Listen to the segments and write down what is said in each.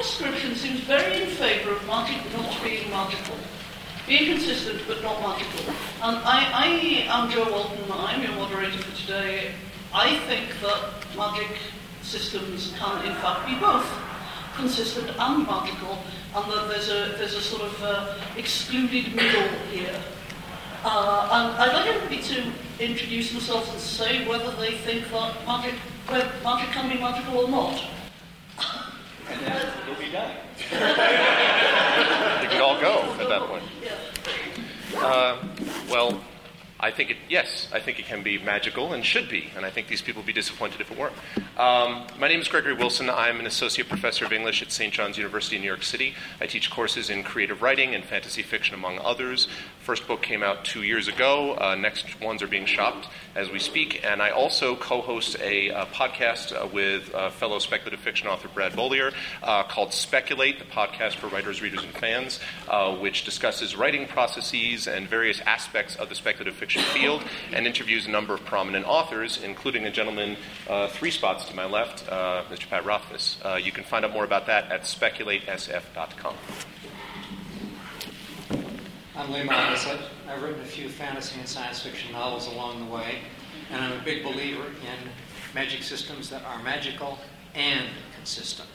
description seems very in favour of magic not being magical. Being consistent but not magical. And I am Jo Walton, I'm your moderator for today. I think that magic systems can in fact be both consistent and magical, and that there's a sort of excluded middle here. And I'd like everybody to introduce themselves and say whether they think that magic can be magical or not. And then it'll be done. You could all go at that point. Yeah. Well, I think it can be magical and should be, and I think these people would be disappointed if it weren't. My name is Gregory Wilson. I'm an associate professor of English at St. John's University in New York City. I teach courses in creative writing and fantasy fiction, among others. First book came out 2 years ago. Next ones are being shopped as we speak. And I also co-host a podcast with fellow speculative fiction author Brad Bollier called Speculate, the podcast for writers, readers, and fans, which discusses writing processes and various aspects of the speculative fiction field and interviews a number of prominent authors, including a gentleman 3 spots to my left, Mr. Pat Rothfuss. You can find out more about that at speculatesf.com. I'm Lee Modisett. I've written a few fantasy and science fiction novels along the way, and I'm a big believer in magic systems that are magical and consistent.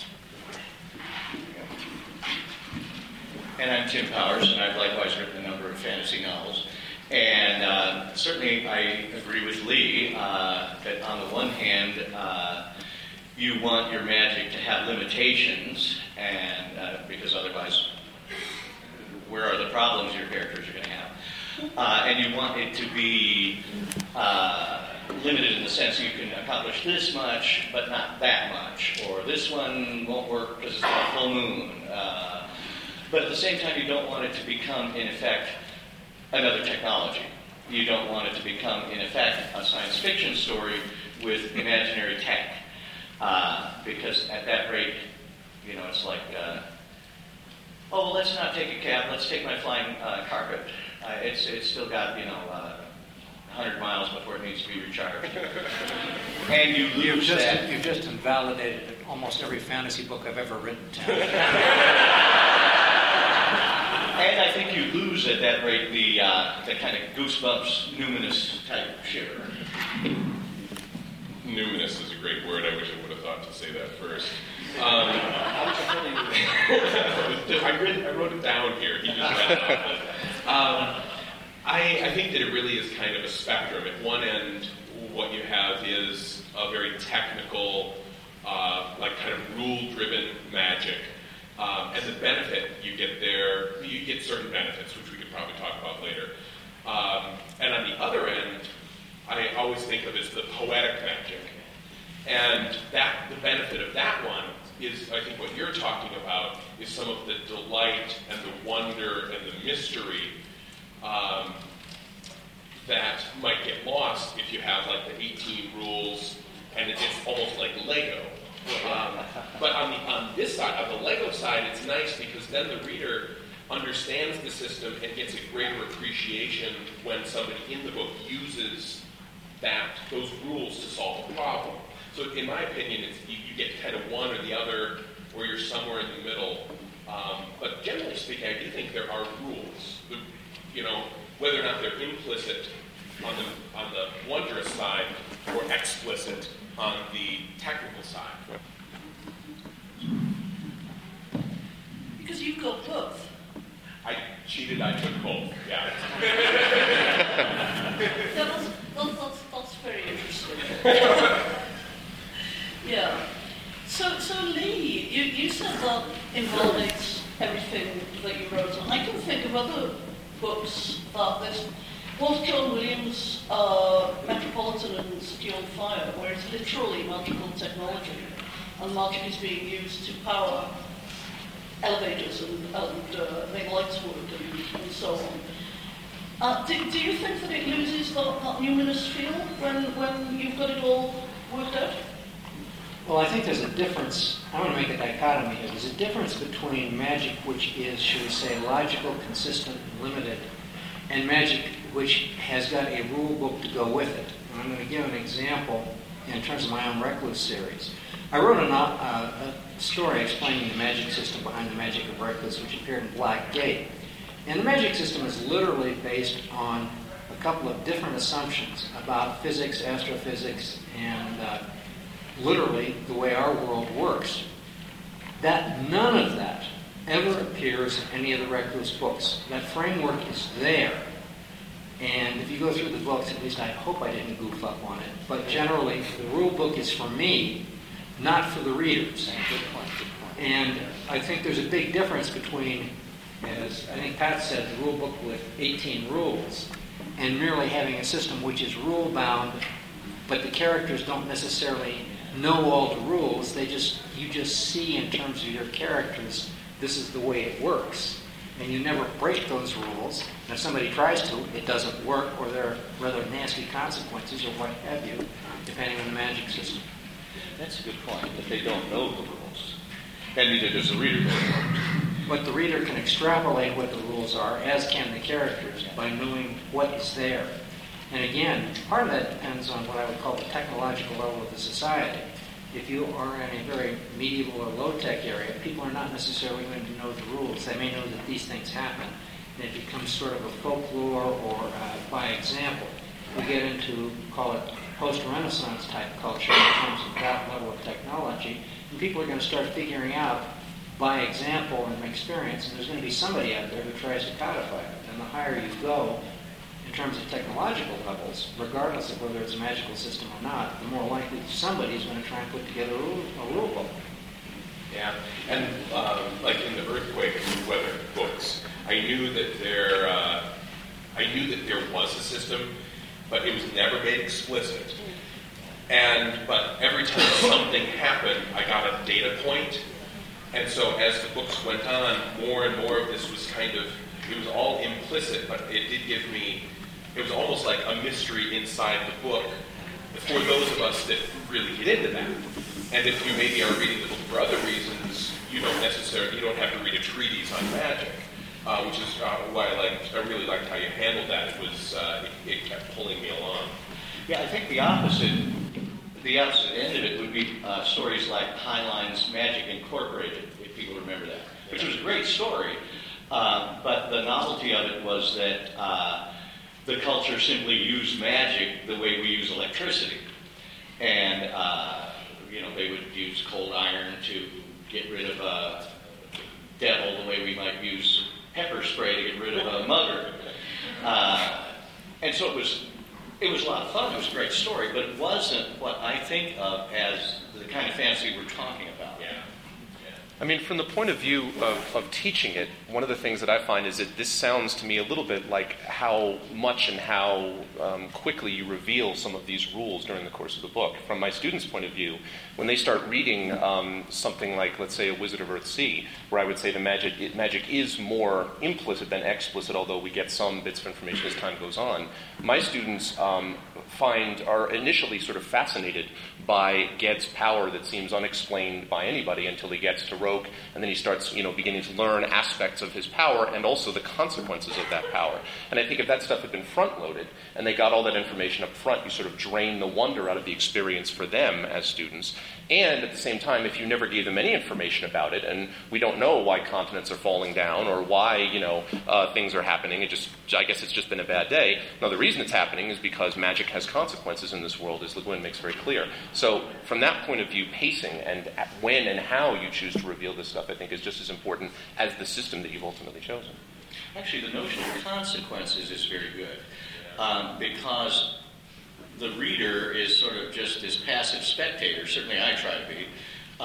And I'm Tim Powers, and I've likewise written a number of fantasy novels. And certainly I agree with Lee that on the one hand, you want your magic to have limitations, and because otherwise, where are the problems your characters are going to have? And you want it to be limited in the sense you can accomplish this much, but not that much, or this one won't work because it's a full moon. But at the same time, you don't want it to become, in effect, another technology. You don't want it to become, in effect, a science fiction story with imaginary tech. Because at that rate, it's like, let's not take a cab, let's take my flying carpet. It's still got, 100 miles before it needs to be recharged. And you lose that. You've just invalidated almost every fantasy book I've ever written. And I think you lose at that rate the kind of goosebumps, numinous type shiver. Numinous is a great word. I wish I would have thought to say that first. I wrote it down here. He just read it off. I think that it really is kind of a spectrum. At one end, what you have is a very technical, kind of rule-driven magic. As a benefit, you get certain benefits, which we could probably talk about later. And on the other end, I always think of as the poetic magic. And the benefit of that one is, I think what you're talking about, is some of the delight and the wonder and the mystery that might get lost if you have like the 18 rules and it's almost like Lego. But on this side, on the Lego side, it's nice because then the reader understands the system and gets a greater appreciation when somebody in the book uses those rules to solve a problem. So in my opinion, you get kind of one or the other, or you're somewhere in the middle. But generally speaking, I do think there are rules. Whether or not they're implicit on the wondrous side or explicit on the technical side. Because you've got both. I cheated, I took both, yeah. That's very interesting. Yeah. So Lee, you said that invalidates everything that you wrote on. I can think of other books that there's both John Williams' Metropolitan and City on Fire, where it's literally magical technology, and magic is being used to power elevators and make lights work and so on. Do you think that it loses that numinous feel when you've got it all worked out? Well, I think there's a difference. I want to make a dichotomy here. There's a difference between magic, which is, should we say, logical, consistent, and limited, and magic which has got a rule book to go with it. And I'm going to give an example in terms of my own Recluse series. I wrote a story explaining the magic system behind the magic of Reckless, which appeared in Black Gate. And the magic system is literally based on a couple of different assumptions about physics, astrophysics, and literally the way our world works. That none of that ever appears in any of the Recluse books. That framework is there. And if you go through the books, at least I hope I didn't goof up on it, but generally the rule book is for me, not for the readers. Good point. And I think there's a big difference between, as I think Pat said, the rule book with 18 rules, and merely having a system which is rule-bound, but the characters don't necessarily know all the rules. You just see in terms of your characters, this is the way it works. And you never break those rules. And if somebody tries to, it doesn't work, or there are rather nasty consequences, or what have you, depending on the magic system. That's a good point, that they don't know the rules. And neither does the reader. But the reader can extrapolate what the rules are, as can the characters, by knowing what is there. And again, part of that depends on what I would call the technological level of the society. If you are in a very medieval or low-tech area, people are not necessarily going to know the rules. They may know that these things happen, and it becomes sort of a folklore or by example. We get into, call it, post-Renaissance type culture in terms of that level of technology, and people are going to start figuring out by example and experience, and there's going to be somebody out there who tries to codify it. And the higher you go in terms of technological levels, regardless of whether it's a magical system or not, the more likely somebody is going to try and put together a rule book. Yeah, and like in the earthquake and weather books, I knew that there was a system, but it was never made explicit. But every time something happened, I got a data point. And so as the books went on, more and more of this was it was all implicit, but it did give me, it was almost like a mystery inside the book for those of us that really get into that. And if you maybe are reading the book for other reasons, you don't have to read a treatise on magic, which is why I really liked how you handled that. It kept pulling me along. Yeah, I think the opposite end of it would be stories like Heinlein's Magic Incorporated, if people remember that, which was a great story. But the novelty of it was that the culture simply used magic the way we use electricity. And, they would use cold iron to get rid of a devil the way we might use pepper spray to get rid of a mugger. And so it was a lot of fun. It was a great story, but it wasn't what I think of as the kind of fantasy we're talking about. Yeah. I mean, from the point of view of teaching it, one of the things that I find is that this sounds to me a little bit like how much and how quickly you reveal some of these rules during the course of the book. From my students' point of view, when they start reading something like, let's say, A Wizard of Earthsea, where I would say the magic is more implicit than explicit, although we get some bits of information as time goes on, my students are initially sort of fascinated by Ged's power that seems unexplained by anybody until he gets to Roke, and then he starts, beginning to learn aspects of his power and also the consequences of that power. And I think if that stuff had been front-loaded and they got all that information up front, you sort of drain the wonder out of the experience for them as students. And at the same time, if you never gave them any information about it, and we don't know why continents are falling down or why, things are happening, I guess it's just been a bad day. Now, the reason it's happening is because magic has consequences in this world, as Le Guin makes very clear. So from that point of view, pacing and when and how you choose to reveal this stuff, I think, is just as important as the system that you've ultimately chosen. Actually, the notion of consequences is very good, because the reader is sort of just this passive spectator. Certainly I try to be.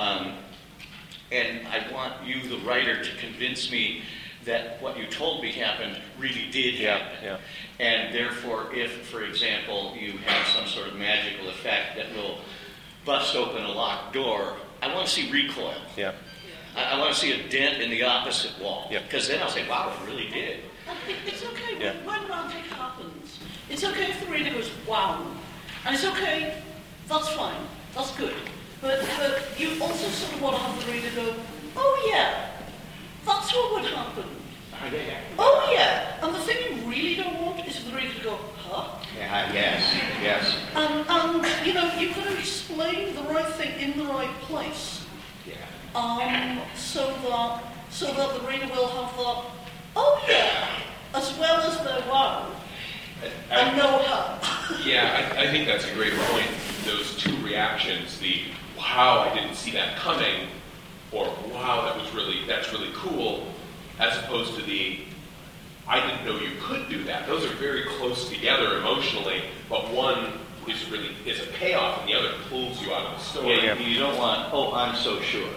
And I want you, the writer, to convince me that what you told me happened really did happen. Yeah. And therefore, if, for example, you have some sort of magical effect that will bust open a locked door, I want to see recoil. Yeah. I want to see a dent in the opposite wall. Yeah. Because then I'll say, wow, it really did. It's okay Yeah. when magic happens. It's okay if the reader goes, wow. And it's okay, that's fine, that's good. But you also sort of want to have the reader go, oh yeah, that's what would happen. Oh yeah, and the thing you really reader want is for the reader to go, huh? Yeah, yes. And you've got to explain the right thing in the right place. Yeah. So that the reader will have that, oh yeah, as well as their wow, and no how. Yeah, I think that's a great point. Those two reactions, the wow, I didn't see that coming, or wow, that's really cool, as opposed to the I didn't know you could do that. Those are very close together emotionally, but one is a payoff, and the other pulls you out of the story. Yeah, you don't want, oh, I'm so sure.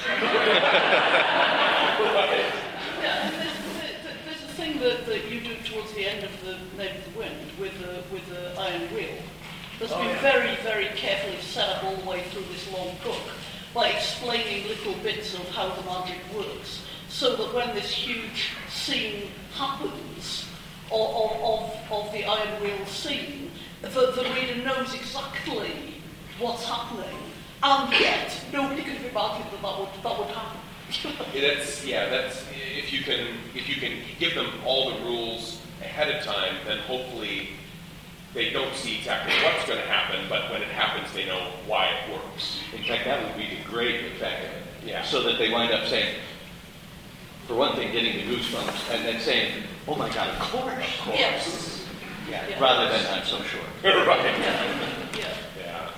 Yeah, there's a thing that you do towards the end of the Name of the Wind with the Iron Wheel. That's been very, very carefully set up all the way through this long book by explaining little bits of how the magic works, so that when this huge scene happens, of the Iron Wheel scene, the reader knows exactly what's happening, and yet nobody could have imagined that would happen. That's if you can give them all the rules ahead of time, then hopefully they don't see exactly what's going to happen, but when it happens, they know why it works. In fact, that would be the great effect of it. Yeah. So that they wind up saying, for one thing, getting the goosebumps, and then saying, oh my God, of course. Yes. Yeah. Rather than, I'm so sure. Right. Yeah. Yeah.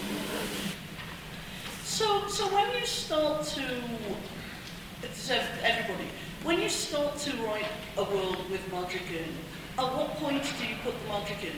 So when you start to, everybody, when you start to write a world with magic in, at what point do you put the magic in?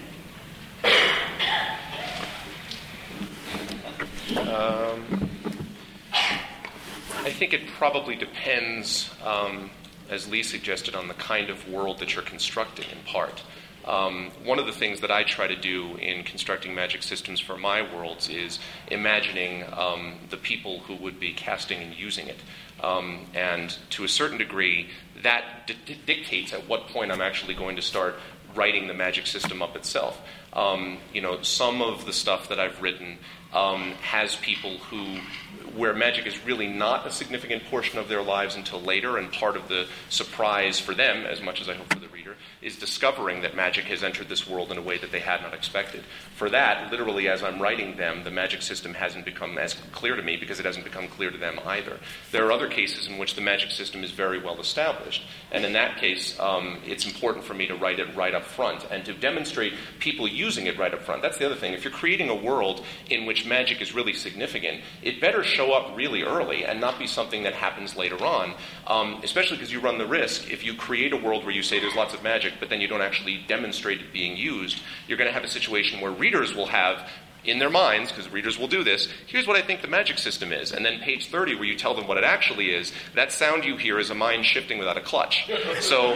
I think it probably depends, as Lee suggested, on the kind of world that you're constructing in part. One of the things that I try to do in constructing magic systems for my worlds is imagining the people who would be casting and using it. And to a certain degree, that dictates at what point I'm actually going to start writing the magic system up itself. Some of the stuff that I've written has people where magic is really not a significant portion of their lives until later, and part of the surprise for them, as much as I hope for the reader, is discovering that magic has entered this world in a way that they had not expected. For that, literally as I'm writing them, the magic system hasn't become as clear to me because it hasn't become clear to them either. There are other cases in which the magic system is very well established, and in that case, it's important for me to write it right up front and to demonstrate people using it right up front. That's the other thing. If you're creating a world in which magic is really significant, it better show up really early and not be something that happens later on, especially because you run the risk, if you create a world where you say there's lots of magic, but then you don't actually demonstrate it being used, you're going to have a situation where readers will have in their minds, because readers will do this, here's what I think the magic system is. And then page 30, where you tell them what it actually is, that sound you hear is a mind shifting without a clutch. So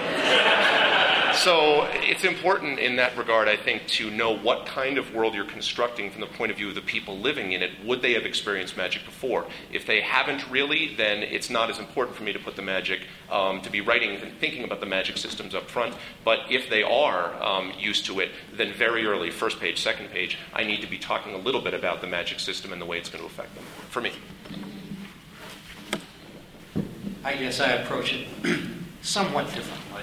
it's important in that regard, I think, to know what kind of world you're constructing from the point of view of the people living in it. Would they have experienced magic before? If they haven't really, then it's not as important for me to put the magic, to be writing and thinking about the magic systems up front. But if they are used to it, then very early, first page, second page, I need to be talking a little bit about the magic system and the way it's going to affect them, for me. I guess I approach it somewhat differently.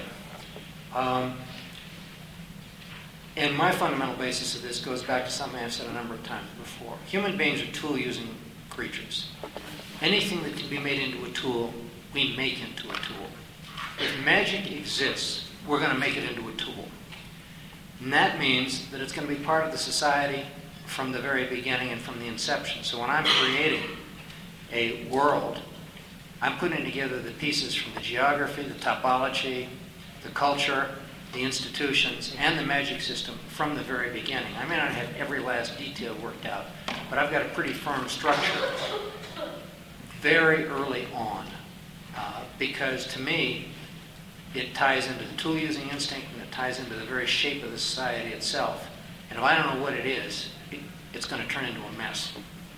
And my fundamental basis of this goes back to something I've said a number of times before. Human beings are tool-using creatures. Anything that can be made into a tool, we make into a tool. If magic exists, we're going to make it into a tool. And that means that it's going to be part of the society from the very beginning and from the inception. So when I'm creating a world, I'm putting together the pieces from the geography, the topology, the culture, the institutions, and the magic system from the very beginning. I may not have every last detail worked out, but I've got a pretty firm structure very early on, because to me, it ties into the tool-using instinct, and it ties into the very shape of the society itself. And if I don't know what it is, it's going to turn into a mess.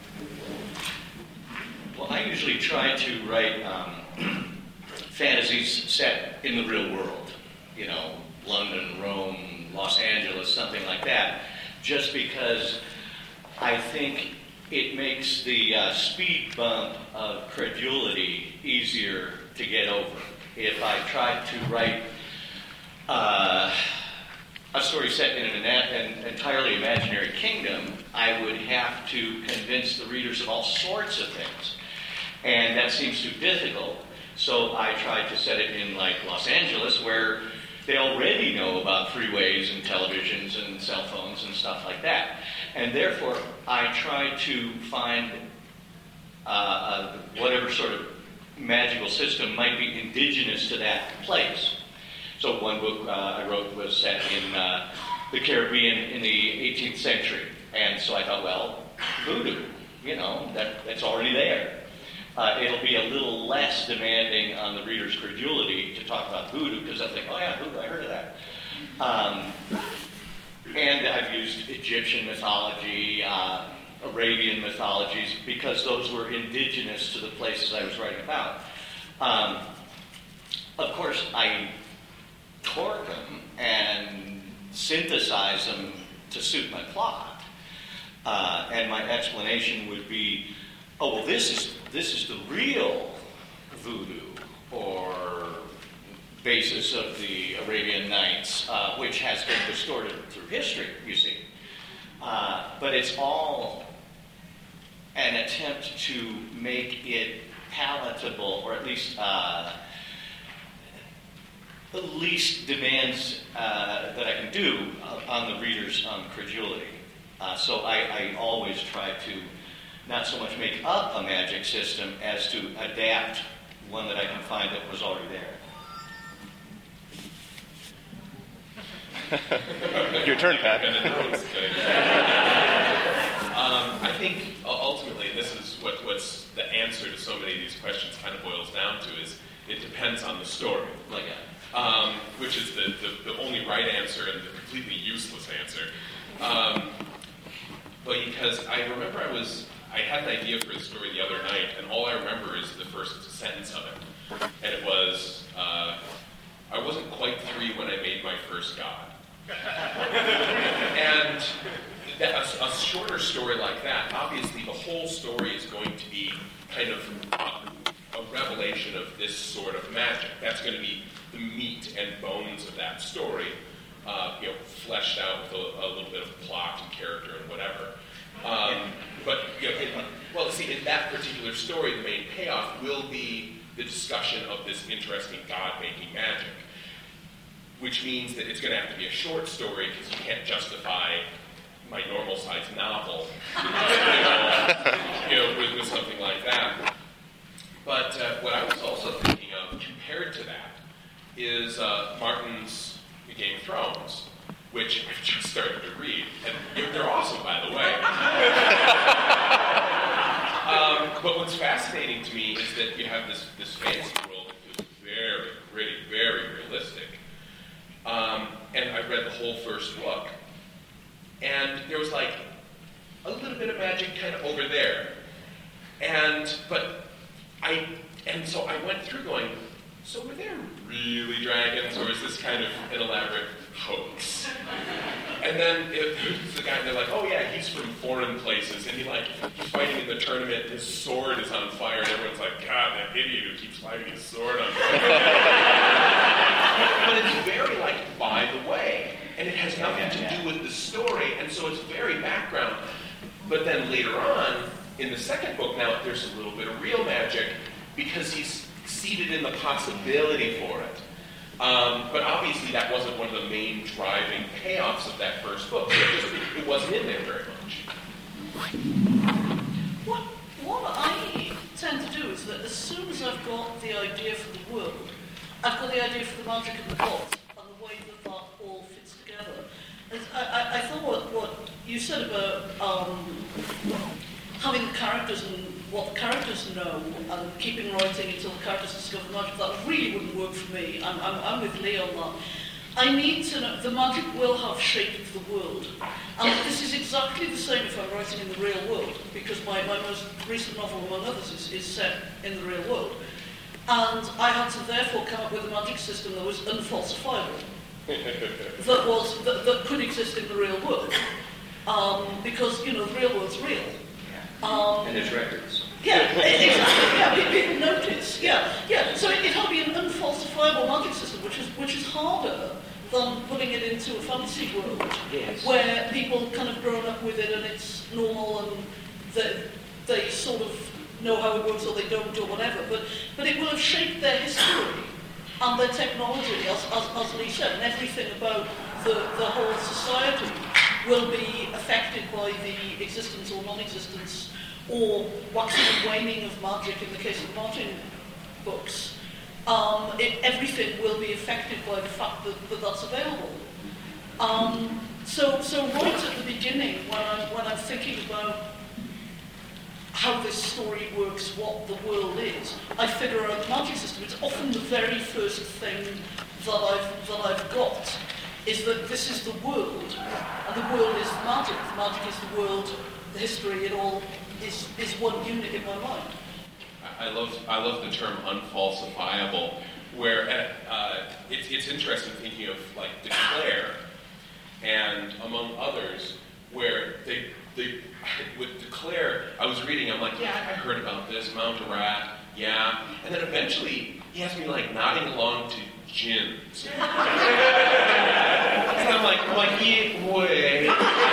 Well, I usually try to write fantasies set in the real world. London, Rome, Los Angeles, something like that. Just because I think it makes the speed bump of credulity easier to get over. If I try to write a story set in an entirely imaginary kingdom, I would have to convince the readers of all sorts of things. And that seems too difficult. So I tried to set it in like Los Angeles, where they already know about freeways and televisions and cell phones and stuff like that. And therefore, I tried to find whatever sort of magical system might be indigenous to that place. So one book I wrote was set in the Caribbean in the 18th century. And so I thought, well, voodoo, that's already there. It'll be a little less demanding on the reader's credulity to talk about voodoo, because they'll think, oh yeah, voodoo, I heard of that. And I've used Egyptian mythology, Arabian mythologies, because those were indigenous to the places I was writing about. Of course, I torque them and synthesize them to suit my plot. And my explanation would be, oh, well, this is the real voodoo, or basis of the Arabian Nights, which has been distorted through history, you see. But it's all an attempt to make it palatable, or at least demands that I can do on the reader's credulity. So I always try to not so much make up a magic system as to adapt one that I can find that was already there. Your turn, Pat. I think ultimately this is what's the answer to so many of these questions kind of boils down to is it depends on the story. Which is the only right answer and the completely useless answer. But because I remember I had an idea for a story the other night, and all I remember is the first sentence of it. And it was, I wasn't quite 3 when I made my first god. And a shorter story like that, obviously the whole story is going to be kind of a revelation of this sort of magic. That's going to be the meat and bones of that story, fleshed out with a little bit of plot and character and whatever. But in that particular story, the main payoff will be the discussion of this interesting God-making magic, which means that it's going to have to be a short story because you can't justify my normal-sized novel, with something like that. But what I was also thinking of, compared to that, is Martin's Game of Thrones, which I've just started to read, and they're awesome, by the way. But what's fascinating to me is that you have this fantasy world that is very gritty, very realistic. And I read the whole first book, and there was like a little bit of magic kind of over there, so I went through going, so were there really dragons, or is this kind of an elaborate hoax? And then there's the guy, and they're like, oh yeah, he's from foreign places, and he's fighting in the tournament, and his sword is on fire, and everyone's like, God, that idiot who keeps fighting his sword on fire. But it's very by the way, and it has nothing to do with the story, and so it's very background. But then later on, in the second book now, there's a little bit of real magic, because he's seated in the possibility for it. But obviously that wasn't one of the main driving payoffs of that first book. It wasn't in there very much. What I tend to do is that as soon as I've got the idea for the world, I've got the idea for the magic of the plot and the way that all fits together. I thought what you said about having the characters and what the characters know and keeping writing until the characters discover magic, that really wouldn't work for me. I'm with Lee on that. I need to know, the magic will have shape of the world. And this is exactly the same if I'm writing in the real world, because my most recent novel, among others, is set in the real world. And I had to therefore come up with a magic system that was unfalsifiable, that could exist in the real world. Because, the real world's real. And there's records. Yeah, exactly. Yeah, people notice. Yeah. So it had to be an unfalsifiable magic system, which is harder than putting it into a fantasy world Yes. where people kind of grown up with it and it's normal and they sort of know how it works or they don't or whatever. But it will have shaped their history and their technology, as Lee said, and everything about the whole society will be affected by the existence or non-existence or waxing and waning of magic in the case of Martin books. Everything will be affected by the fact that that's available. So right at the beginning, when I'm thinking about how this story works, what the world is, I figure out the magic system. It's often the very first thing that I've got, is that this is the world, and the world is magic. The magic is the world, the history, it all is one unit in my mind. I love the term unfalsifiable, where it's interesting thinking of like Declare, and among others, where they with Declare, I was reading, I'm like, yeah, I heard about this, Mount Ararat, yeah, and then eventually he has me like nodding along to gins. And I'm like, yeah, way.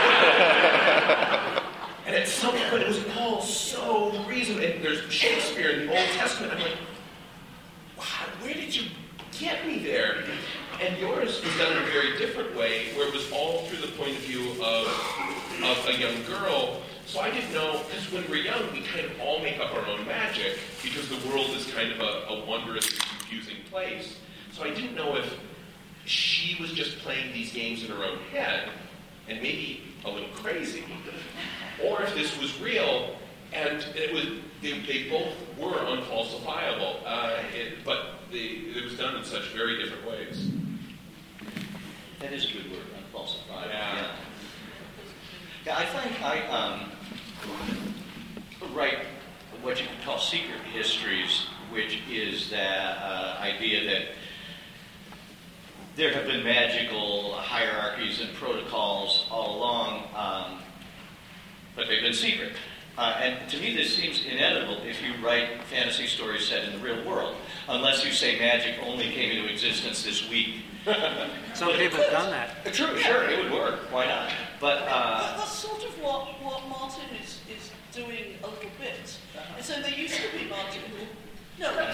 And at some point, it was all so reasonable. And there's Shakespeare in the Old Testament. I'm like, wow, where did you get me there? And yours was done in a very different way, where it was all through the point of view of a young girl. So I didn't know, because when we're young, we kind of all make up our own magic, because the world is kind of a wondrous and confusing place. So I didn't know if she was just playing these games in her own head, and maybe a little crazy, or if this was real, and they both were unfalsifiable, but it was done in such very different ways. That is a good word, unfalsifiable. Yeah, I think I write what you could call secret histories, which is that idea that there have been magical hierarchies and protocols all along, but they've been secret. And to me, this seems inevitable if you write fantasy stories set in the real world, unless you say magic only came into existence this week. Some people have done that. True, sure, it would work. Why not? But that's sort of what Martin is doing a little bit. And so there used to be magic. No. You've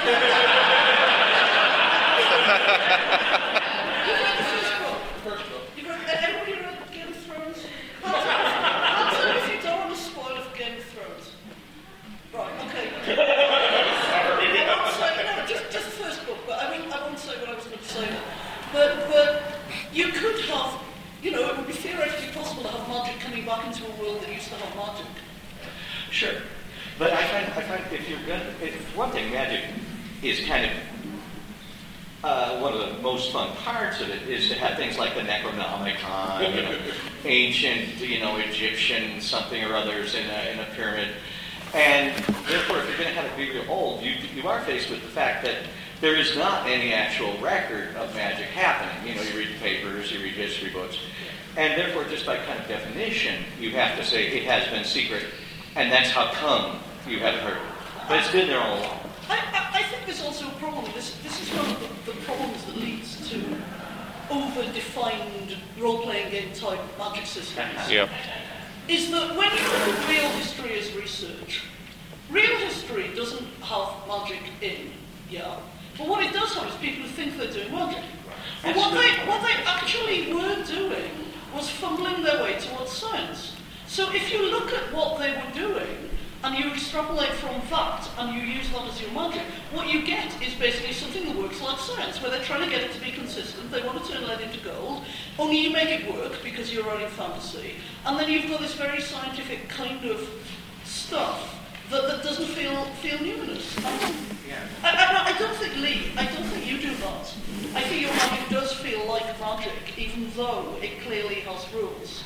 read the first book. Everybody read Game of Thrones? I'll tell you if you don't want to spoil it for Game of Thrones. Right, okay. I won't say, no, just the first book, but I won't say what I was going to say then. But you could have, it would be theoretically possible to have magic coming back into a world that used to have magic. Sure. But I find if you're going to, one thing, magic is kind of one of the most fun parts of it is to have things like the Necronomicon, ancient, Egyptian something or others in a pyramid. And therefore, if you're going to have it be real old, you are faced with the fact that there is not any actual record of magic happening. You read papers, you read history books, and therefore, just by kind of definition, you have to say it has been secret, and that's how come you haven't heard of it. But it's been there all along. I think there's also a problem. This is one of the problems that leads to over-defined role-playing game type magic systems. Yeah. Is that when you look at real history as research, real history doesn't have magic in, but what it does have is people who think they're doing magic. But what they actually were doing was fumbling their way towards science. So if you look at what they were doing, and you extrapolate from that, and you use that as your magic, what you get is basically something that works like science, where they're trying to get it to be consistent, they want to turn lead into gold, only you make it work because you're writing fantasy, and then you've got this very scientific kind of stuff that doesn't feel numinous. I don't think, Lee, I don't think you do that. I think your magic does feel like magic, even though it clearly has rules.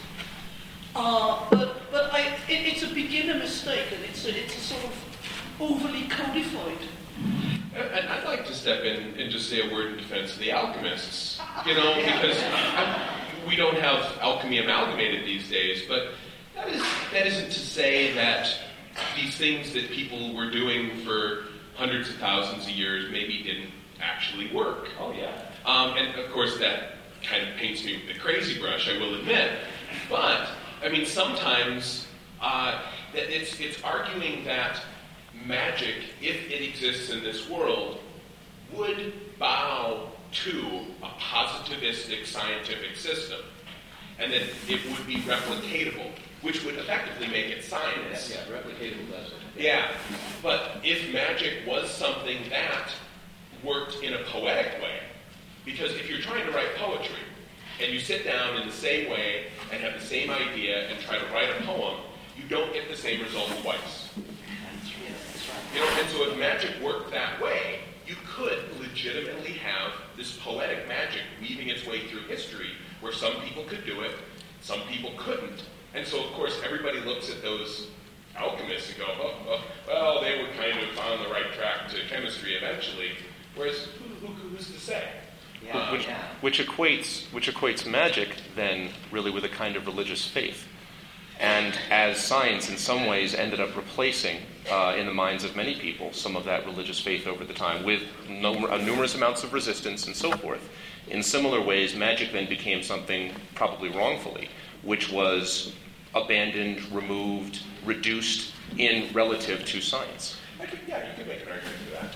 But it's a beginner mistake, and it's a sort of overly codified. And I'd like to step in and just say a word in defense of the alchemists, because we don't have alchemy amalgamated these days, but that isn't to say that these things that people were doing for hundreds of thousands of years maybe didn't actually work. Oh, yeah. And of course that kind of paints me with the crazy brush, I will admit. But, I mean, sometimes it's arguing that magic, if it exists in this world, would bow to a positivistic scientific system, and that it would be replicatable, which would effectively make it science. Yeah, replicatable does it. Yeah, but if magic was something that worked in a poetic way, because if you're trying to write poetry, and you sit down in the same way and have the same idea and try to write a poem, you don't get the same result twice. You know, and so if magic worked that way, you could legitimately have this poetic magic weaving its way through history, where some people could do it, some people couldn't. And so, of course, everybody looks at those alchemists and go, well, they were kind of on the right track to chemistry eventually. Whereas, who's to say? Which equates magic, then, really with a kind of religious faith. And as science, in some ways, ended up replacing, in the minds of many people, some of that religious faith over the time, with numerous amounts of resistance and so forth. In similar ways, magic then became something, probably wrongfully, which was abandoned, removed, reduced in relative to science. You could make an argument for that.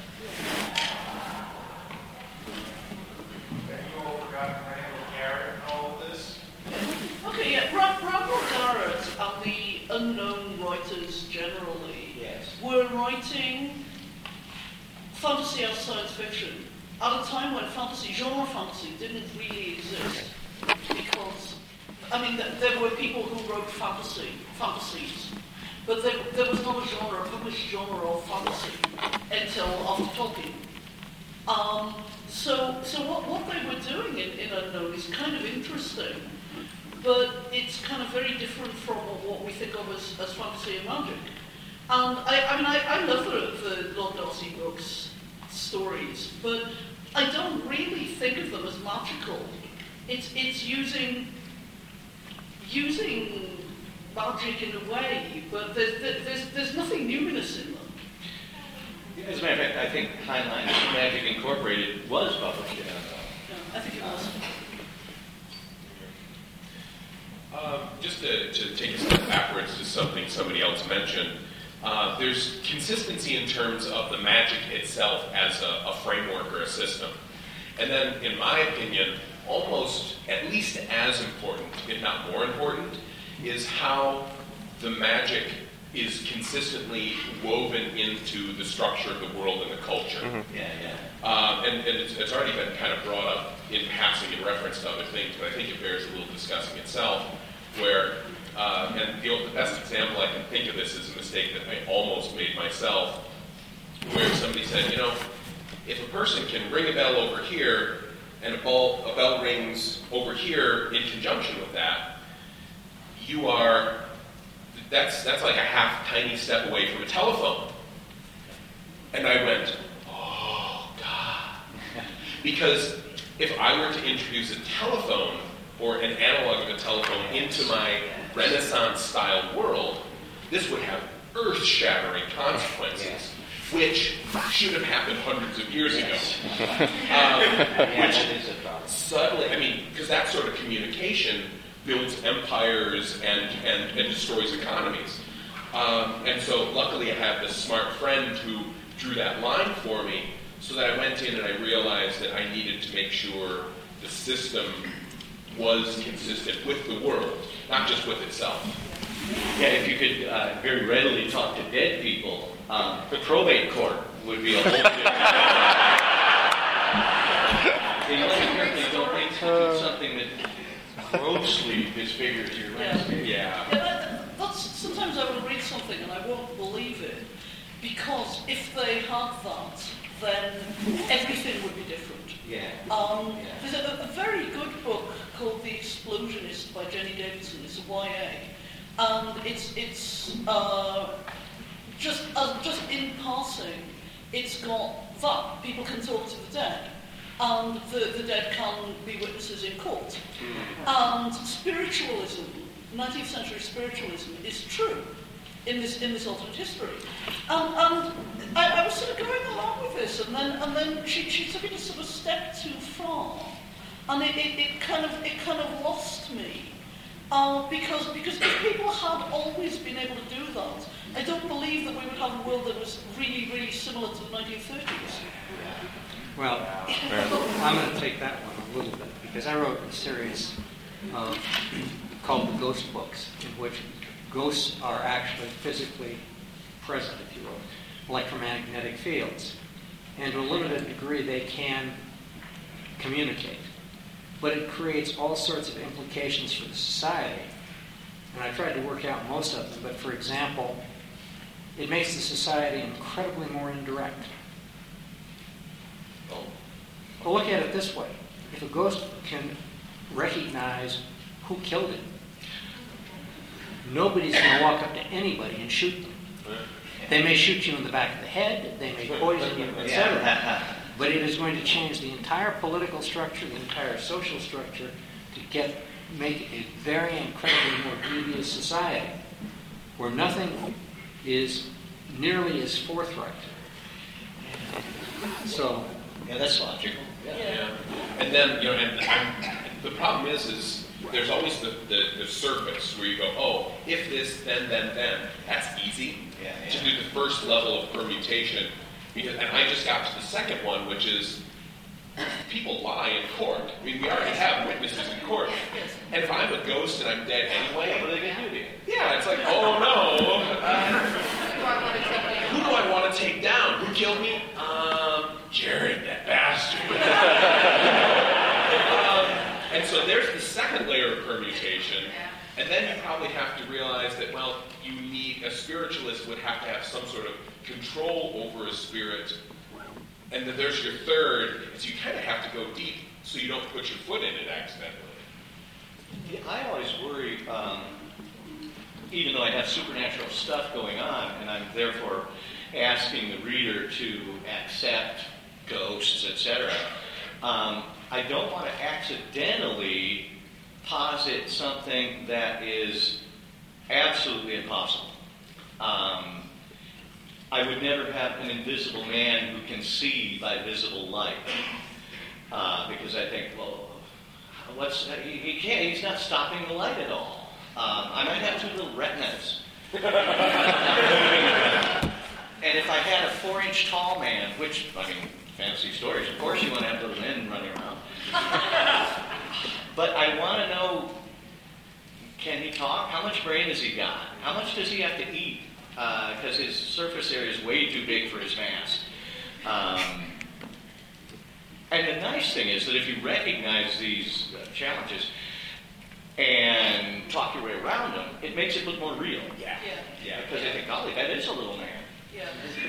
Okay, yeah, Robert Garrett and the unknown writers generally were writing fantasy as science fiction at a time when genre fantasy didn't really exist. Because, I mean, there were people who wrote fantasies, but there was not a published genre of fantasy until after Tolkien. So what they were doing in Unknown is kind of interesting, but it's kind of very different from what we think of as fantasy and magic. And I love the Lord Darcy books stories, but I don't really think of them as magical. It's using magic in a way, but there's nothing numinous in them. As a matter of fact, I think Heinlein Magic Incorporated was published in I think it was. Just to take a step backwards to something somebody else mentioned, there's consistency in terms of the magic itself as a framework or a system. And then, in my opinion, almost at least as important, if not more important, is how the magic is consistently woven into the structure of the world and the culture. Mm-hmm. And it's already been kind of brought up in passing in reference to other things, but I think it bears a little discussing itself, where, and the best example I can think of this is a mistake that I almost made myself, where somebody said, if a person can ring a bell over here, and a bell rings over here in conjunction with that, that's like a half tiny step away from a telephone. And I went, oh, God. Because if I were to introduce a telephone or an analog of a telephone into my Renaissance-style world, this would have earth-shattering consequences, which should have happened hundreds of years ago. Which suddenly, because that sort of communication builds empires and destroys economies. And so luckily I had this smart friend who drew that line for me, so that I went in and I realized that I needed to make sure the system was consistent with the world, not just with itself. Yeah, if you could very readily talk to dead people, the probate court would be a whole different. Don't think something that grossly disfigures your landscape. That's sometimes I will read something and I won't believe it, because if they had that, then everything would be different. There's a very good book called The Explosionist by Jenny Davidson. It's a YA, and it's just in passing, it's got that people can talk to the dead, and the dead can be witnesses in court. And spiritualism, 19th century spiritualism, is true in this alternate history. And I was sort of going along with this, and then she took it a sort of step too far. and it kind of lost me. Because if people had always been able to do that, I don't believe that we would have a world that was really, really similar to the 1930s. Well, I'm going to take that one a little bit, because I wrote a series called The Ghost Books, in which ghosts are actually physically present, if you will, electromagnetic fields. And to a limited degree, they can communicate. But it creates all sorts of implications for the society. And I tried to work out most of them, but for example, it makes the society incredibly more indirect. Well, look at it this way. If a ghost can recognize who killed it, nobody's going to walk up to anybody and shoot them. They may shoot you in the back of the head, they may poison you, etc. But it is going to change the entire political structure, the entire social structure, to make a very incredibly more devious society, where nothing is nearly as forthright. So, yeah, that's logical. Yeah. And then, and the problem is there's always the surface where you go, oh, if this, then. That's easy to do the first level of permutation. And I just got to the second one, which is people lie in court. I mean, we already have witnesses in court. And if I'm a ghost and I'm dead anyway, what are they going to do to you? Yeah, it's like, oh no. Who do I want to take down? Who killed me? Jared, that bastard. And so there's the second layer of permutation. And then you probably have to realize that, well, a spiritualist would have to have some sort of control over a spirit. And then there's your third, is you kind of have to go deep so you don't put your foot in it accidentally. Yeah, I always worry, even though I have supernatural stuff going on, and I'm therefore asking the reader to accept ghosts, etc., I don't want to accidentally posit something that is absolutely impossible. I would never have an invisible man who can see by visible light, because I think, well, he can't. He's not stopping the light at all. I might have two little retinas. And if I had a 4-inch tall man, which, I mean, fantasy stories, of course you want to have little men running around. But I want to know, can he talk? How much brain has he got? How much does he have to eat? Because his surface area is way too big for his mass. And the nice thing is that if you recognize these challenges and talk your way around them, it makes it look more real. Yeah. Because they think, golly, that is a little man. Yeah.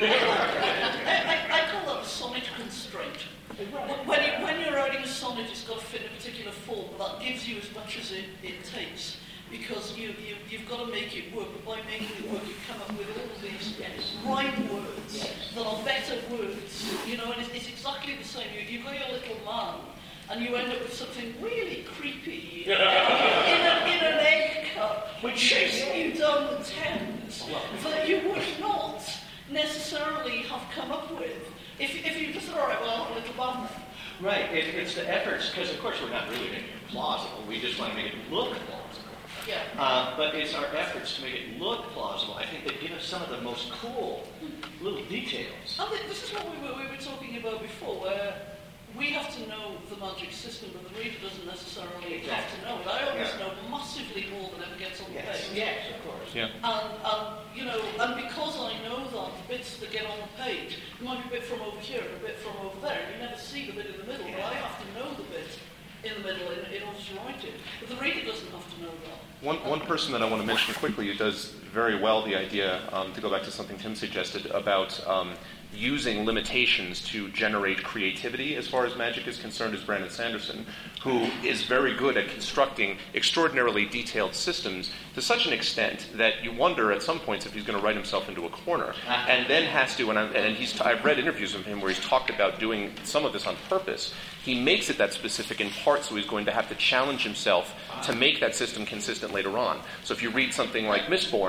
I call that a sonnet constraint. When you're writing a sonnet, it's got to fit a particular form, but that gives you as much as it takes, because you've got to make it work. But by making it work, you come up with all of these rhyme words that are better words. And it's exactly the same. You've got your little man, and you end up with something really creepy in an egg cup, chasing you down the Thames, that you would not necessarily have come up with if you just thought, all right, well, a little bummer. Right. It's the efforts, because of course we're not really making it plausible. We just want to make it look plausible. Yeah. But it's our efforts to make it look plausible. I think that give us some of the most cool little details. And this is what we were talking about before, where we have to know the magic system, but the reader doesn't necessarily have to know it. I always know massively more than ever gets on the page. Yes, of course. Yeah. And because I know that, the bits that get on the page, there might be a bit from over here and a bit from over there, and you never see the bit in the middle, but I have to know the bit in the middle in order to write it. But the reader doesn't have to know that. One person that I want to mention quickly who does very well the idea, to go back to something Tim suggested, about using limitations to generate creativity as far as magic is concerned, is Brandon Sanderson, who is very good at constructing extraordinarily detailed systems to such an extent that you wonder at some points if he's going to write himself into a corner, and then has to, I've read interviews of him where he's talked about doing some of this on purpose. He makes it that specific in part, so he's going to have to challenge himself to make that system consistent later on. So if you read something like Mistborn,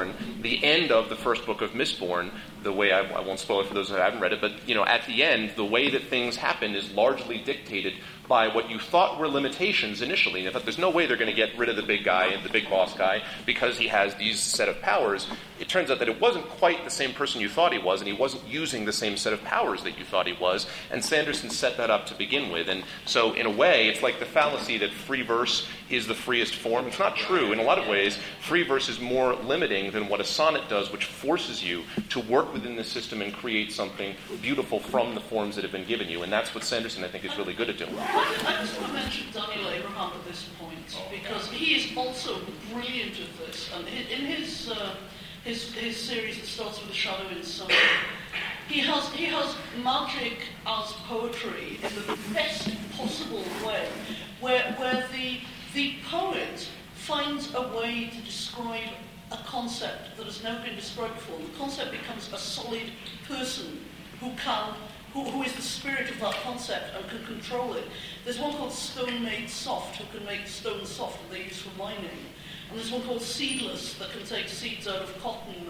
Mistborn, the end of the first book of Mistborn, the way I won't spoil it for those who haven't read it, but at the end, the way that things happen is largely dictated by what you thought were limitations initially. In fact, there's no way they're going to get rid of the big guy and the big boss guy because he has these set of powers. It turns out that it wasn't quite the same person you thought he was, and he wasn't using the same set of powers that you thought he was, and Sanderson set that up to begin with. And so, in a way, it's like the fallacy that free verse is the freest form. It's not true. In a lot of ways, free verse is more limiting than what a sonnet does, which forces you to work within the system and create something beautiful from the forms that have been given you. And that's what Sanderson, I think, is really good at doing. I just want to mention Daniel Abraham at this point, because he is also brilliant at this. And in his series that starts with A Shadow in Summer, he has magic as poetry in the best possible way, where the poet finds a way to describe a concept that has never been described before. The concept becomes a solid person who is the spirit of that concept and can control it. There's one called Stone Made Soft, who can make stone soft that they use for mining. And there's one called Seedless, that can take seeds out of cotton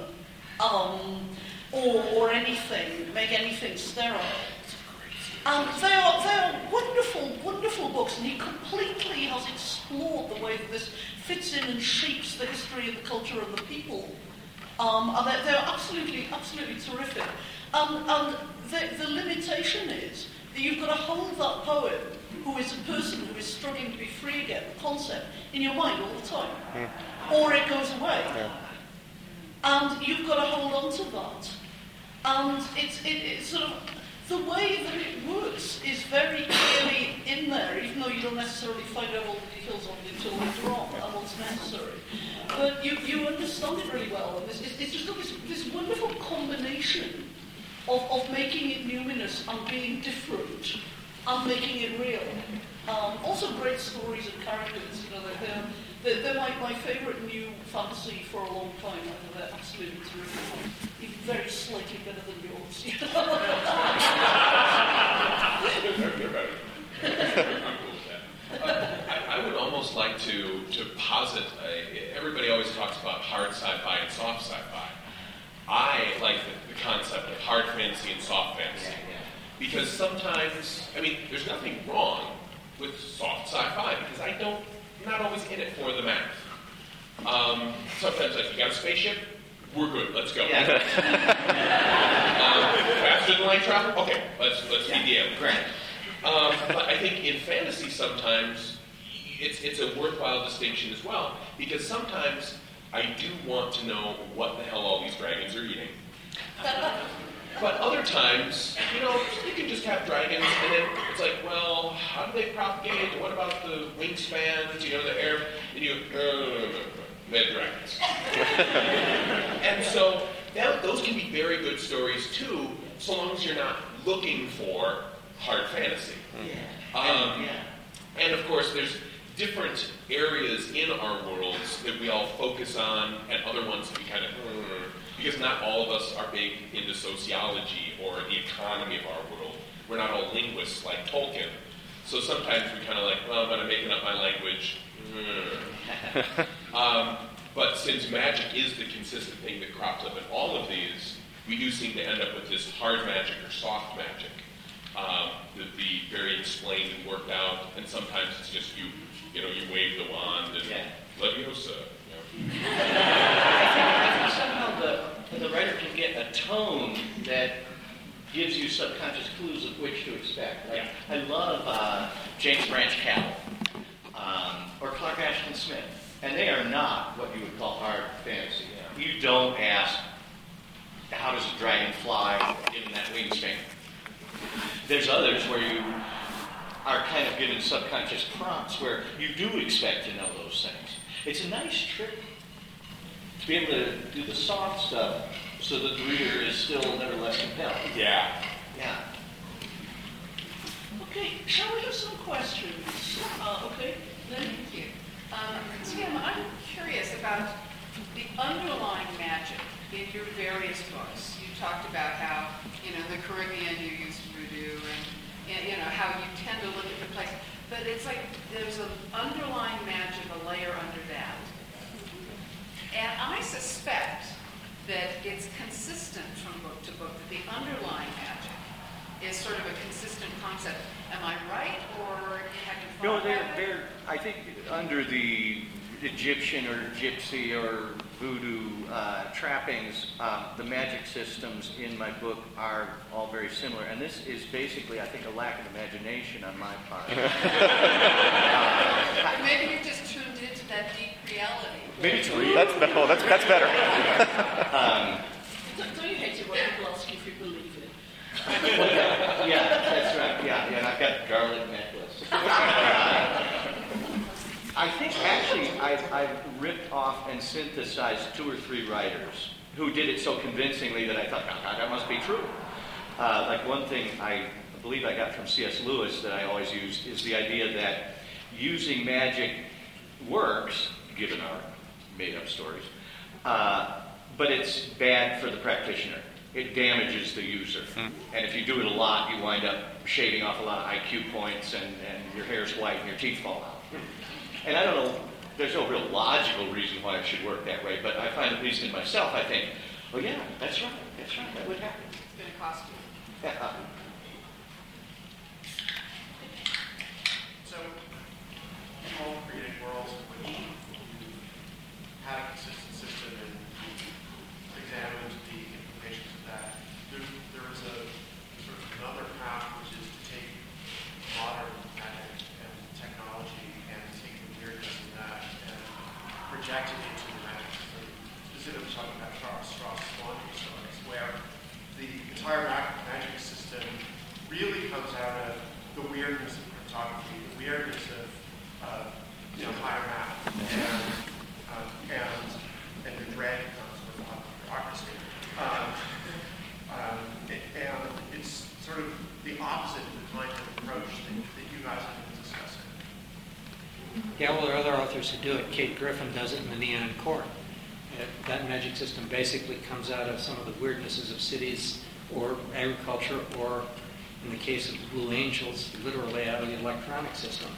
or anything, make anything sterile. And they are wonderful, wonderful books, and he completely has explored the way that this fits in and shapes the history of the culture and the people. And they're absolutely, absolutely terrific. And the limitation is that you've got to hold that poet, who is a person who is struggling to be free again, the concept, in your mind all the time. Or it goes away. And you've got to hold on to that. And it's sort of, the way that it works is very clearly in there, even though you don't necessarily find out all the details of it until later on and what's necessary. But you understand it really well. And it's just got this wonderful combination of making it numinous and being different and making it real. Also great stories and characters. They're my favourite new fantasy for a long time. They're absolutely terrific. Even very slightly better than yours. They're better. I'm cool with that. I would almost like to posit, everybody always talks about hard sci-fi and soft sci-fi. I like the concept of hard fantasy and soft fantasy. Because sometimes, there's nothing wrong with soft sci-fi, because I'm not always in it for the math. Sometimes, like, you got a spaceship? We're good, let's go. Yeah. Faster than light travel? Okay, let's feed the alien. Grant. But I think in fantasy sometimes it's a worthwhile distinction as well, because sometimes I do want to know what the hell all these dragons are eating. But other times, you can just have dragons, and then it's like, well, how do they propagate? What about the wingspans? The air, and they have dragons. And so those can be very good stories too, so long as you're not looking for hard fantasy. And of course, there's different areas in our worlds that we all focus on, and other ones that we kind of, because not all of us are big into sociology or the economy of our world. We're not all linguists like Tolkien. So sometimes we kind of like, well, I'm making up my language. But since magic is the consistent thing that crops up in all of these, we do seem to end up with this hard magic or soft magic that be very explained and worked out, and sometimes it's just you wave the wand and Leviosa. I think somehow the writer can get a tone that gives you subconscious clues of which to expect. I love James Branch Cabell or Clark Ashton Smith, and they are not what you would call hard fantasy. You don't ask, how does a dragon fly given that wingspan? There's others where you are kind of given subconscious prompts where you do expect to know those things. It's a nice trick to be able to do the soft stuff so that the reader is still nevertheless compelled. Yeah. Okay, shall we have some questions? Okay, thank you. Tim, I'm curious about the underlying magic in your various books. You talked about how, the Caribbean you use voodoo and how you tend to look at the place. But it's like there's an underlying magic, a layer under that. And I suspect that it's consistent from book to book, that the underlying magic is sort of a consistent concept. Am I right, or have you No, thought about it? they're. I think under the Egyptian or Gypsy or Voodoo trappings, the magic systems in my book are all very similar. And this is basically, I think, a lack of imagination on my part. Maybe you just tuned into that deep reality. Maybe it's real. That's better. Don't you hate it when people ask you if you believe it? Yeah, that's right. Yeah, and I've got a garlic necklace. I think actually I've ripped off and synthesized 2 or 3 writers who did it so convincingly that I thought, oh, God, that must be true. Like one thing I believe I got from C.S. Lewis that I always use is the idea that using magic works, given our made-up stories, but it's bad for the practitioner. It damages the user. And if you do it a lot, you wind up shaving off a lot of IQ points and your hair's white and your teeth fall out. And I don't know, there's no real logical reason why it should work that way, but I find at least in myself, I think, oh yeah, that's right, that would happen. It's going to cost you. Yeah. So, you all created worlds in which you had a consistent system and examined the implications of that. There is a sort of another path, which is to take modern magic and technology and take the weirdness of that and project it into the magic system. Specifically talking about Strauss' laundry stories, where the entire magic system really comes out of the weirdness of cryptography, the weirdness of higher math, and the dread of bureaucracy. And it's sort of the opposite of the kind of approach that you guys have been discussing. Yeah, well, there are other authors who do it. Kate Griffin does it in The Neon Court. That magic system basically comes out of some of the weirdnesses of cities or agriculture, or in the case of the Blue Angels, literally out of the electronic system.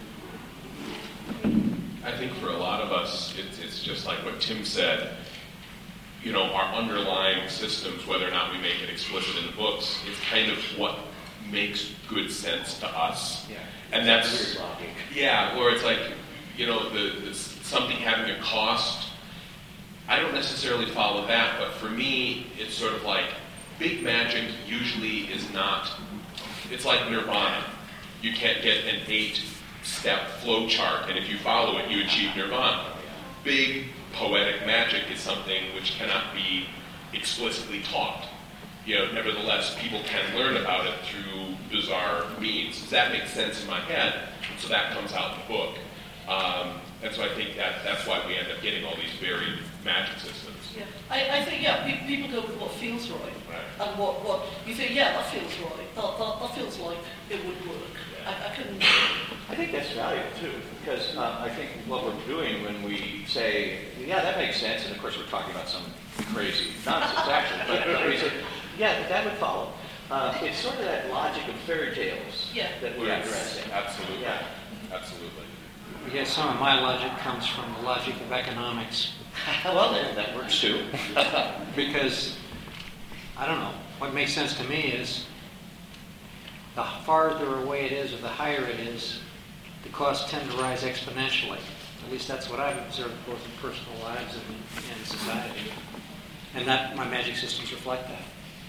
I think for a lot of us, it's just like what Tim said. You know, our underlying systems, whether or not we make it explicit in the books, is kind of what makes good sense to us. Yeah. And that's weird logic. Yeah, where it's like, you know, the something having a cost. I don't necessarily follow that, but for me, it's sort of like big magic usually is not. It's like Nirvana. You can't get an 8-step flow chart, and if you follow it, you achieve Nirvana. Big poetic magic is something which cannot be explicitly taught. You know, nevertheless, people can learn about it through bizarre means. Does that make sense in my head? And so that comes out in the book. And so I think that's why we end up getting all these varied magic systems. Yeah, I think, people go with what feels right. And what you think, that feels right. That feels like it would work. I think that's valuable too, because I think what we're doing when we say, that makes sense, and of course we're talking about some crazy nonsense actually, but we say, that would follow. It's sort of that logic of fairy tales that we're addressing. Absolutely. Yeah. Absolutely. Yes, some of my logic comes from the logic of economics. Well, that works too. Because, I don't know, what makes sense to me is the farther away it is or the higher it is, the costs tend to rise exponentially. At least that's what I've observed both in personal lives and society. And that my magic systems reflect that.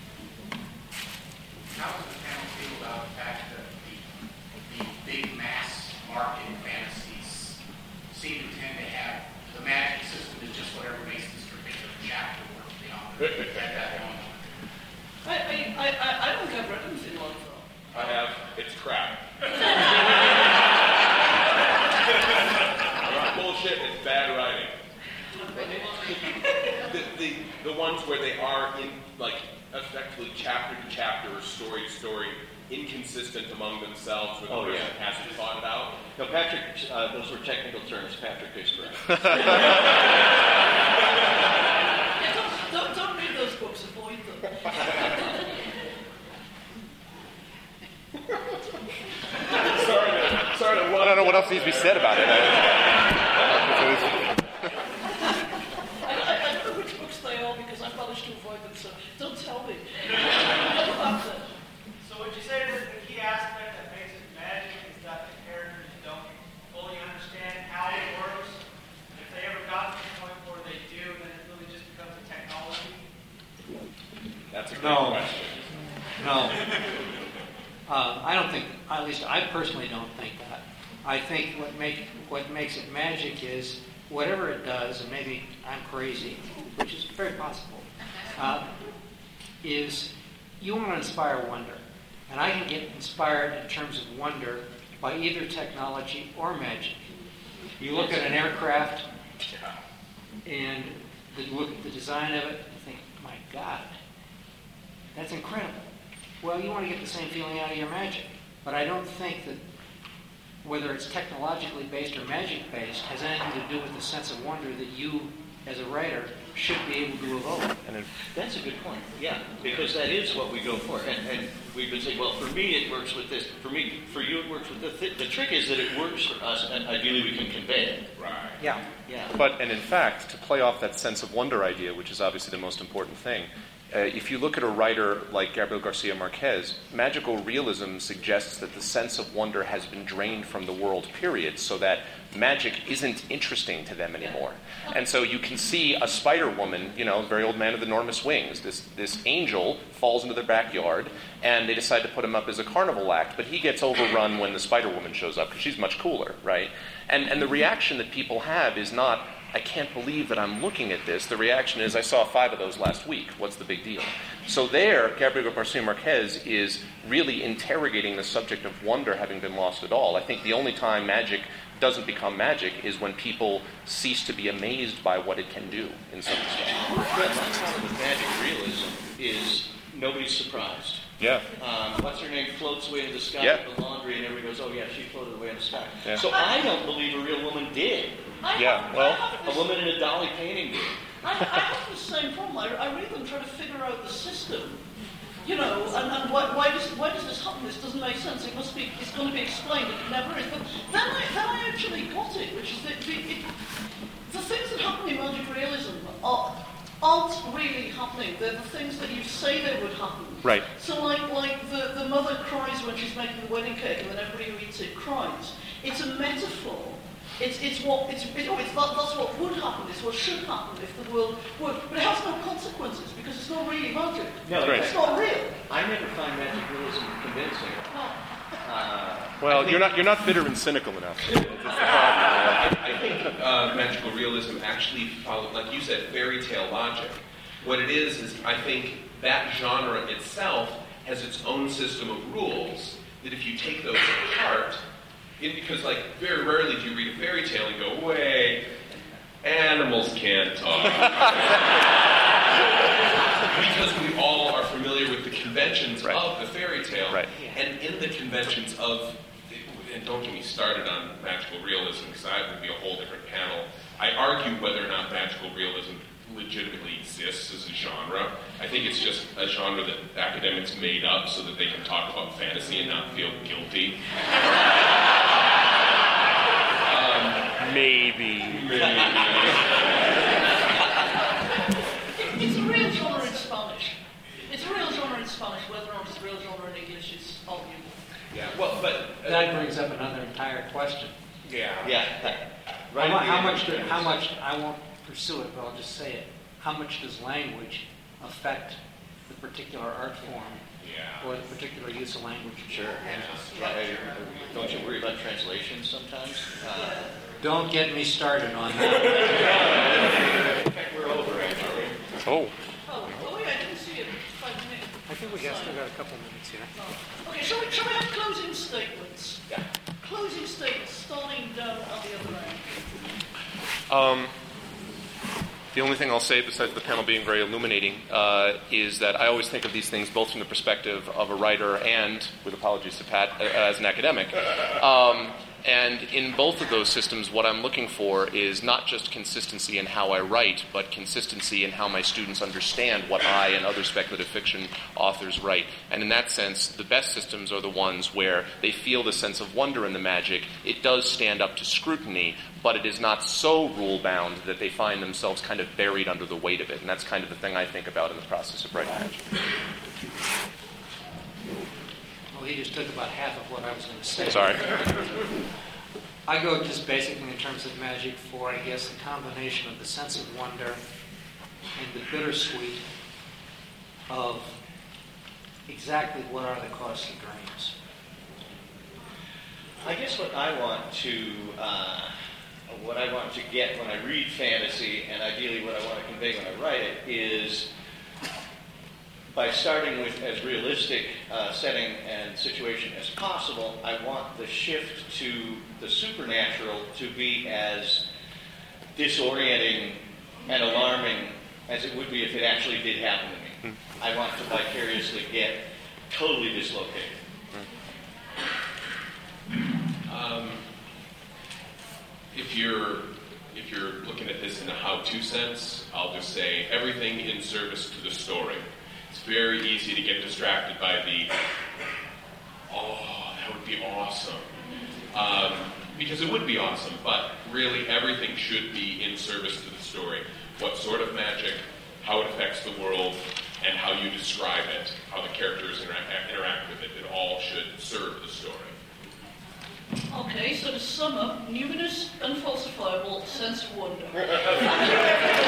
How does the panel feel about the fact that the big mass market fantasies seem to tend to have the magic system is just whatever makes this particular chapter work beyond that one? I don't think I've read anything like that. I have. It's crap. Bullshit. It's bad writing. The ones where they are in effectively chapter to chapter or story to story, inconsistent among themselves, where the person hasn't thought it out. No, Patrick, those were technical terms. Patrick is correct. Don't read those books, avoid them. Sorry to I don't know what else needs to be said about it. I don't know which books they are because I say that the key aspect that makes it magic is that the characters don't fully understand how it works? If they ever got to the point where they do, then it really just becomes a technology? That's a great question. No. I don't think, at least I personally don't think that. I think what makes it magic is whatever it does, and maybe I'm crazy, which is very possible, is you want to inspire wonder. And I can get inspired in terms of wonder by either technology or magic. You look at an aircraft and look at the design of it and think, my God, that's incredible. Well, you want to get the same feeling out of your magic. But I don't think that whether it's technologically based or magic based has anything to do with the sense of wonder that you, as a writer, should be able to evoke. That's a good point. Yeah, because that is what we go for. And we've been saying, well, for me it works with this. For you it works with this. The trick is that it works for us, and ideally we can convey it. Right. Yeah. But, and in fact, to play off that sense of wonder idea, which is obviously the most important thing, if you look at a writer like Gabriel Garcia Marquez, magical realism suggests that the sense of wonder has been drained from the world, period, so that magic isn't interesting to them anymore. And so you can see a spider woman, very old man with enormous wings. This angel falls into their backyard, and they decide to put him up as a carnival act, but he gets overrun when the spider woman shows up, because she's much cooler, right? And the reaction that people have is not, I can't believe that I'm looking at this. The reaction is, I saw 5 of those last week. What's the big deal? So there, Gabriel Garcia Marquez is really interrogating the subject of wonder having been lost at all. I think the only time magic doesn't become magic is when people cease to be amazed by what it can do in some respect. My problem with magic realism is nobody's surprised. Yeah. What's her name floats away in the sky with the laundry, and everybody goes, oh yeah, she floated away in the sky. Yeah. So I don't believe a real woman did. A woman in a Dolly painting did. I have the same problem. I read them trying to figure out the system, and why does this happen? This doesn't make sense. It's going to be explained. It never is. But then I actually got it, which is that the things that happen in magic realism aren't really happening. They're the things that you say they would happen. Right. So like the mother cries when she's making the wedding cake, and then everybody who eats it cries. It's a metaphor. That's what would happen. It's what should happen if the world would. But it has no consequences because it's not really magic. No, it's not real. I never find magic realism convincing. Well, you're not bitter and cynical enough. I think magical realism actually followed, like you said, fairy tale logic. What it is I think that genre itself has its own system of rules that if you take those apart, because very rarely do you read a fairy tale and go, wait, animals can't talk. Because we all are familiar with the conventions of the fairy tale. Right. And in the conventions of, and don't get me started on magical realism, because that would be a whole different panel. I argue whether or not magical realism legitimately exists as a genre. I think it's just a genre that academics made up so that they can talk about fantasy and not feel guilty. Maybe. It's a real genre in Spanish. It's a real genre in Spanish. Whether or not it's a real genre in English is arguable. Yeah, well, but That brings up another entire question. yeah. Right. How much, I won't pursue it, but I'll just say it. How much does language affect the particular art form or the particular use of language? Sure. Don't you worry about translations sometimes? Don't get me started on that. In fact, we're over, actually. Oh. Oh yeah, I didn't see it. 5 minutes. I think we still got a couple minutes here. Okay, shall we have closing statements? Yeah. Closing statements, starting down at the other end. The only thing I'll say, besides the panel being very illuminating, is that I always think of these things both from the perspective of a writer and, with apologies to Pat, as an academic. And in both of those systems, what I'm looking for is not just consistency in how I write, but consistency in how my students understand what I and other speculative fiction authors write. And in that sense, the best systems are the ones where they feel the sense of wonder in the magic. It does stand up to scrutiny, but it is not so rule-bound that they find themselves kind of buried under the weight of it. And that's kind of the thing I think about in the process of writing magic. Well, he just took about half of what I was going to say. Sorry. I go just basically in terms of magic for, I guess, the combination of the sense of wonder and the bittersweet of exactly what are the costly dreams. I guess what I want to get when I read fantasy, and ideally what I want to convey when I write it, is by starting with as realistic setting and situation as possible, I want the shift to the supernatural to be as disorienting and alarming as it would be if it actually did happen to me. I want to vicariously get totally dislocated. If you're looking at this in a how-to sense, I'll just say everything in service to the story. It's very easy to get distracted by that would be awesome. Because it would be awesome, but really everything should be in service to the story. What sort of magic, how it affects the world, and how you describe it, how the characters interact with it. It all should serve the story. Okay, so to sum up, numinous, unfalsifiable sense of wonder.